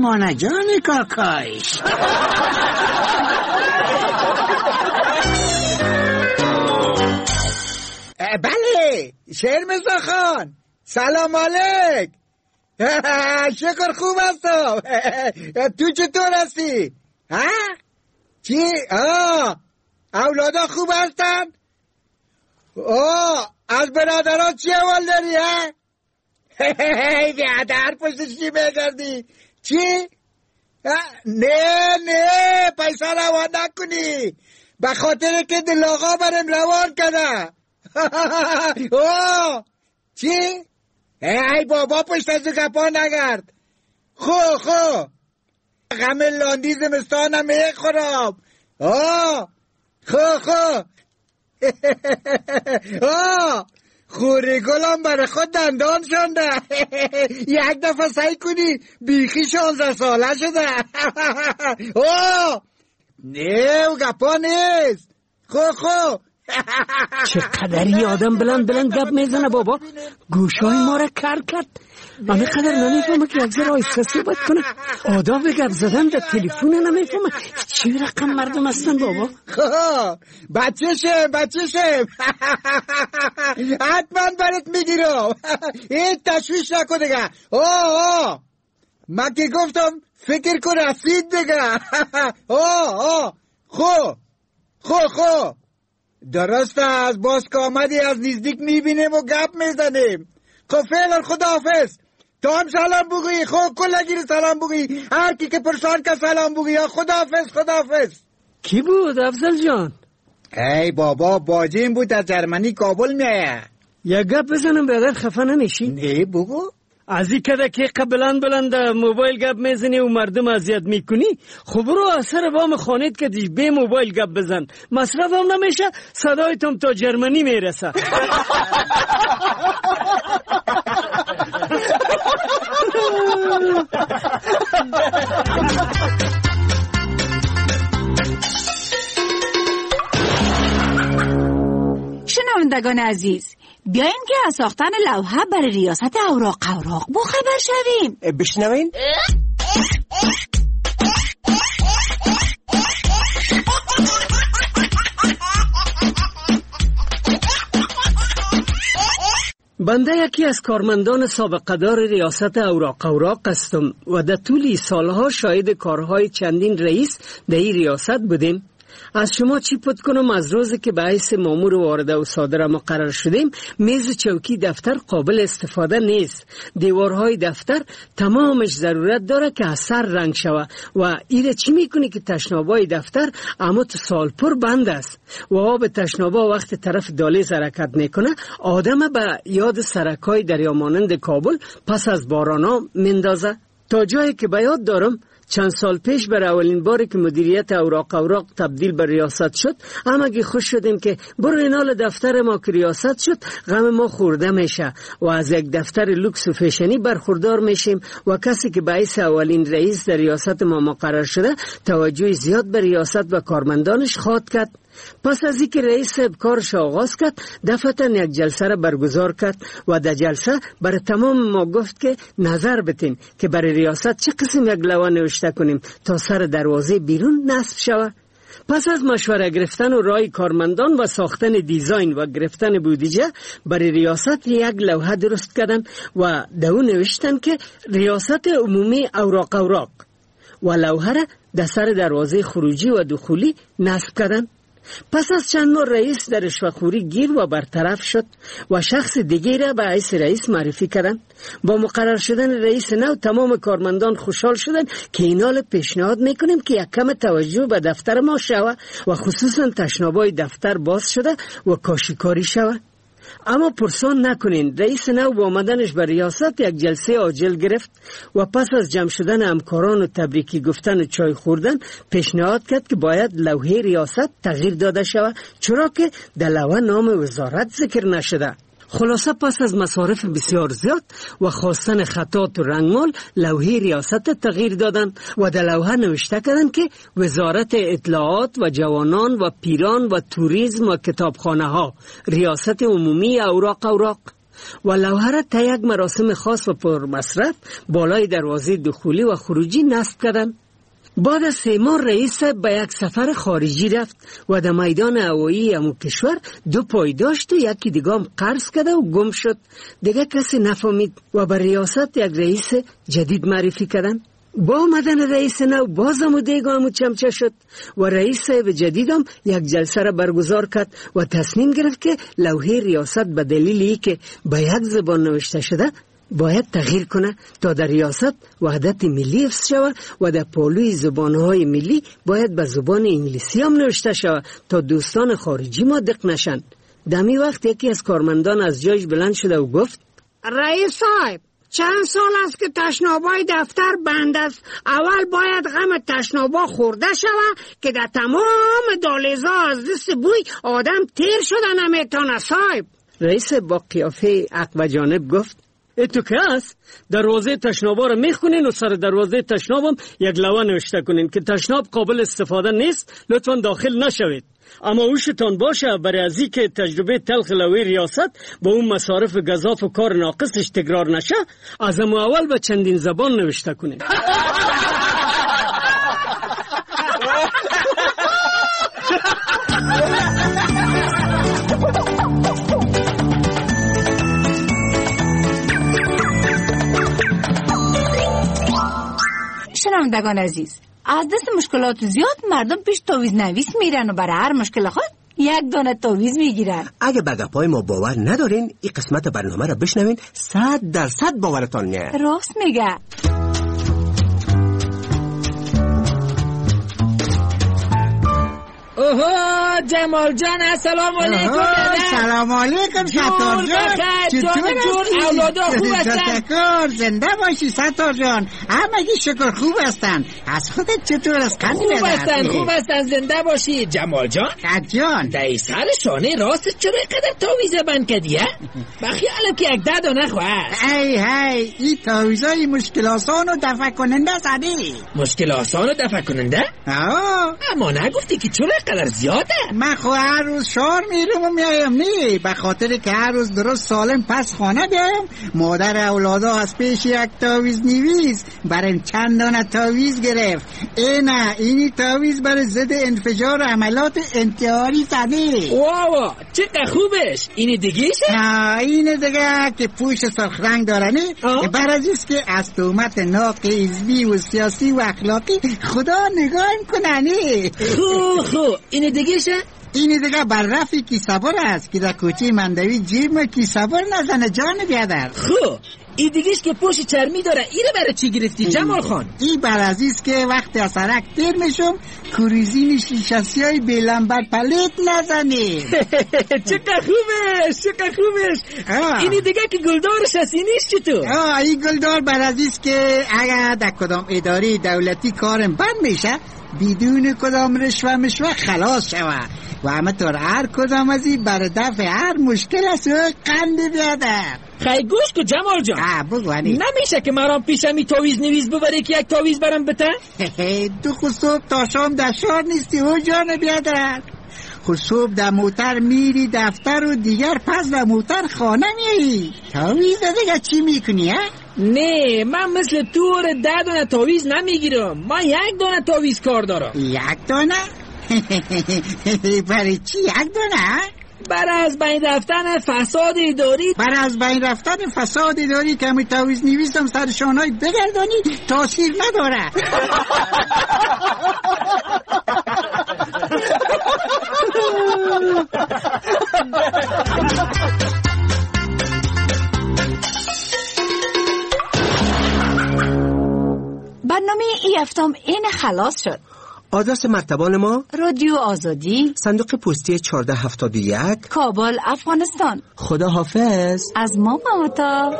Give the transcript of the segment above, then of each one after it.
پروانه جان کاکایش. بله شرمزا خان، سلام علیک. شکر خوب هستم. تو چطور هستی؟ چی؟ اولادا خوب هستن؟ از برادرات چی اول داری؟ بیادر پشتش چی بگردی؟ چی؟ نه پیسه روان نکنی، به خاطر که دل آقا برم روان کنه. چی؟ ای بابا پشت از گپا نگرد. خو غم لاندی زمستانم میخورم. خو خوری گلم برای خود دندان شنده. یک دفعه سعی کنی بیخی 16 ساله شده. نه او گپا نیست. خو چقدر آدم بلند گپ میزنه بابا، گوشای ما را کر کرد. همه قدر نمیفهمه که یک ذره آیسته صحبت کنه. آداب گپ زدن در تلفون نمیفهمه. چی رقم مردم هستن بابا؟ بچه‌شم حتما برات میگیرم. این تشویش نکن دیگه. من که گفتم فکر کن رسید دیگه. خو درست از باز که آمدی از نزدیک میبینیم و گپ میزنیم. خب فعلا خداحافظ. تو هم سلام بگوی. خب کلگی رو سلام بگوی. هر کی که پرسان که سلام بگوی. خداحافظ. کی بود افضل جان؟ ای بابا باجیم بود، از جرمنی کابل میایه. یک گپ بزنم برادر خفه نمیشی؟ نه بگو. از این کده که بلند موبایل گپ میزنی و مردم اذیت میکنی، خب رو اثر وام خانید که دیش به موبایل گپ بزن، مصرف هم نمیشه، صدایتم تا جرمنی میرسه. شنوندگان عزیز، بیاین که از ساختن لوحه برای ریاست اوراق با خبر شویم. بشنوین. بنده یکی از کارمندان سابقه دار ریاست اوراق هستم و در طول سالها شاهد کارهای چندین رئیس در این ریاست بودیم. از شما چی پد کنم، از روزی که به حیث مامور وارده و صادره مقرر شدیم، میز چوکی دفتر قابل استفاده نیست. دیوارهای دفتر تمامش ضرورت داره که از سر رنگ شوه و ایره چی میکنی که تشنابای دفتر اما تو سالپور بند است و آب تشنابا وقت طرف دالیز حرکت میکنه آدم به یاد سرکای دریا مانند کابل پس از بارانا مندازه. تا جایی که به یاد دارم چند سال پیش بر اولین باری که مدیریت اوراق تبدیل به ریاست شد، همگی خوش شدیم که برو اینال دفتر ما که ریاست شد غم ما خورده میشه و از یک دفتر لوکس و فیشنی برخوردار میشیم و کسی که باعث اولین رئیس در ریاست ما مقرر شده توجه زیاد به ریاست و کارمندانش خواهد کرد. پس از اینکه رئیس صاحب کارش آغاز کرد، دفعتا یک جلسه را برگزار کرد و در جلسه برای تمام ما گفت که نظر بتین که برای ریاست چه قسم یک لوحه نوشته کنیم تا سر دروازه بیرون نصب شود. پس از مشوره گرفتن و رای کارمندان و ساختن دیزاین و گرفتن بودجه برای ریاست یک لوحه درست کردن و در اون نوشتن که ریاست عمومی اوراق و لوحه را در سر دروازه خروجی و دخولی نصب کردن. پس از چند ماه رئیس در رشوه‌خوری گیر و برطرف شد و شخص دیگه را به حیث رئیس معرفی کردن. با مقرر شدن رئیس نو تمام کارمندان خوشحال شدن که اینال پیشنهاد میکنیم که یک کم توجه به دفتر ما شود و خصوصا تشنابای دفتر باز شده و کاشیکاری شود. اما پرسان نکنین، رئیس نو با آمدنش به ریاست یک جلسه عاجل گرفت و پس از جمع شدن همکاران و تبریکی گفتن و چای خوردن پیشنهاد کرد که باید لوحه ریاست تغییر داده شود، چرا که در لوحه نام وزارت ذکر نشده. خلاصه پس از مصارف بسیار زیاد و خواستن خطات و رنگمال لوحه ریاست تغییر دادن و در لوحه نوشته کردن که وزارت اطلاعات و جوانان و پیران و توریسم و کتابخانه ها، ریاست عمومی اوراق. و لوحه را تا یک مراسم خاص و پر مصرف بالای دروازه دخولی و خروجی نصب کردند. بعد از 3 ماه رئیس به یک سفر خارجی رفت و در میدان هوایی امو کشور 2 پای داشت و یکی دیگه هم قرض کرده و گم شد. دیگه کسی نفهمید و به ریاست یک رئیس جدید معرفی کردن. با آمدن رئیس نو بازم و دیگه همو چمچه شد و رئیس صاحب جدید هم یک جلسه را برگزار کرد و تصمیم گرفت که لوحه ریاست به دلیلی که به یک زبان نوشته شده باید تغییر کنه تا در ریاست وحدت ملی حفظ شود و در پالوی زبانهای ملی باید به زبان انگلیسی هم نوشته شود تا دوستان خارجی ما دق نشند. دمی وقت یکی از کارمندان از جایش بلند شده و گفت: رئیس صاحب، چند سال است که تشنابای دفتر بند است. اول باید غم تشنابا خورده شود که در تمام دالیزا از دست بوی آدم تیر شده نمیتونه. صاحب، رئیس با قیافه عقب جانب گفت: تو که هست؟ دروازه تشنابا رو میخونین و سر دروازه تشنابم یک لوحه نوشته کنین که تشناب قابل استفاده نیست، لطفا داخل نشوید. اما هوشتان باشه برای از که تجربه تلخ لوحه ریاست با اون مصارف گزاف و کار ناقصش تکرار نشه، از اول به چندین زبان نوشته کنین. شنوندگان عزیز، از دست مشکلات زیاد مردم پیش تعویض نویس میرن و برای هر مشکل خود یک دانه تعویض میگیرن. اگه به گپای ما باور ندارین، این قسمت برنامه را بشنوین، 100% باورتان میاد. راست میگه. اوه جمال جان، السلام علیکم. سلام علیکم ستار جان، چطور اولادا خوب هستن؟ زنده باشی ستار جان. همگی شکر خوب هستن. از خودت چطور است؟ خوب هستن زنده باشی. جمال جان دای سر شانه راست چرا اینقدر تعویض بند کردی؟ بخیالم که یک داد نخواست. ای این تعویضای مشکل آسان و دفع کننده زدی. مشکل آسان و دفع کننده؟ اما نگفتی که چرا قدر زیاده؟ من خو هر روز شهر میرم و میایم. نی به خاطر که هر روز درست سالم پس خانه بیایم، مادر اولادا از پیش یک تعویض نویس برای چند دانه تعویض گرفت. اینی تعویض برای ضد انفجار عملات انتحاری زده. واو چقدر خوبش. این دیگهشه؟ این دیگه که پوش سرخ رنگ داره نه، برازیست که از تهمت ناق حزبی و سیاسی و اخلاقی خدا نگاه کنه. نه خو این دیگهشه؟ این دیگه بر رفی کیسابر است که در کوچه مندوی جیب ما کیسابر نزنه جان بیادر. خو این دیگهش که پوش چرمی داره، اینو برای چی گرفتی جمال خان؟ این برازیست که وقتی از سرک تیر میشم کوریزین شیشاسی های بیلنبر پلیت نزنی. چقدر خوبش. این دیگه که گلدارش هستی نیست چطور؟ این گلدار برازیست که اگر در کدام اداره دولتی کارم بند میشه بدون کدام رشوه خلاص شود و همطور هر کدام از این بر دفع هر مشکل است و قند بیادر. خیلی گوش کو جمال جان. بگوانی نمیشه که مرام پیشمی تعویض نویس ببری که یک تعویض برام بته؟ تو خود صبح تا شام در شهر نیستی او جان بیادر. خود صبح در موتر میری دفتر و دیگر پس در موتر خانه میایی. تعویض دیگه چی میکنی؟ نه من مثل تو 10 دانه تعویض نمیگیرم. من 1 دانه تعویض کار دارم. 1 دانه؟ برای چی 1 دانه؟ برای از بین رفتن فساد اداری. برای از بین رفتن فساد اداری که همی تعویض نویسم سر شانهای بگردانی تاثیر نداره. برنامه ای هفتم این خلاص شد. آدرس مرتبان ما: رادیو آزادی، صندوق پستی 1471، کابل، افغانستان. خدا حافظ. از ما ماتا.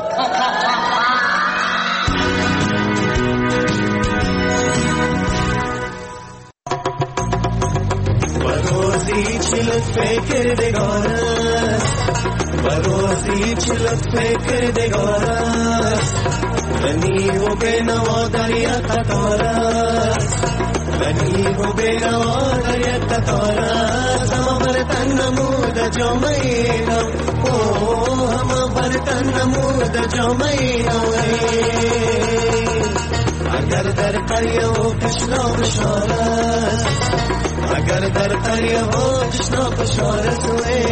بروزی چلت فکر دگارست، بروزی چلت فکر دگارست، غنی و بنوا دریا قطارست، غنی و بیروا در یک قطاره هم برتن نمود جامعینم هم برتن نمود جامعینم اگر در قریه و کشنا بشارت اگر در قریه و کشنا بشارت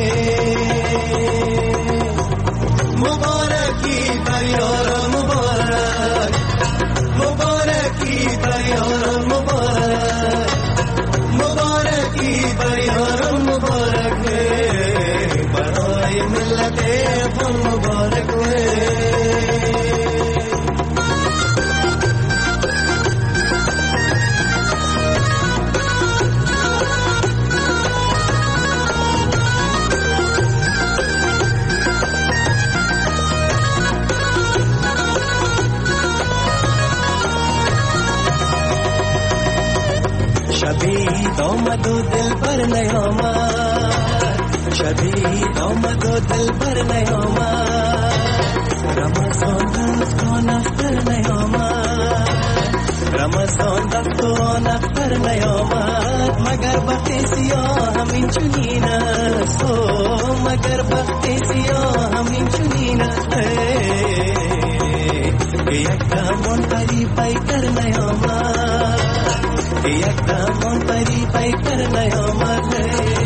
مبارکی بر یاران مبارک مبارکی بر یاران مبارک مبارکی بر یاران مبارک برای ملت افغان مبارک شبید آمد و دل بر نیامد شبید آمد و دل بر نیامد رمضان رفت و نفتر نیامد رمضان رفت و نفتر نیامد مگر بخت سیاه همین چنین است مگر بخت سیاه همین چنین است که یک دمان قریب پیکر نیامد یک دمان پری پیکر نیامد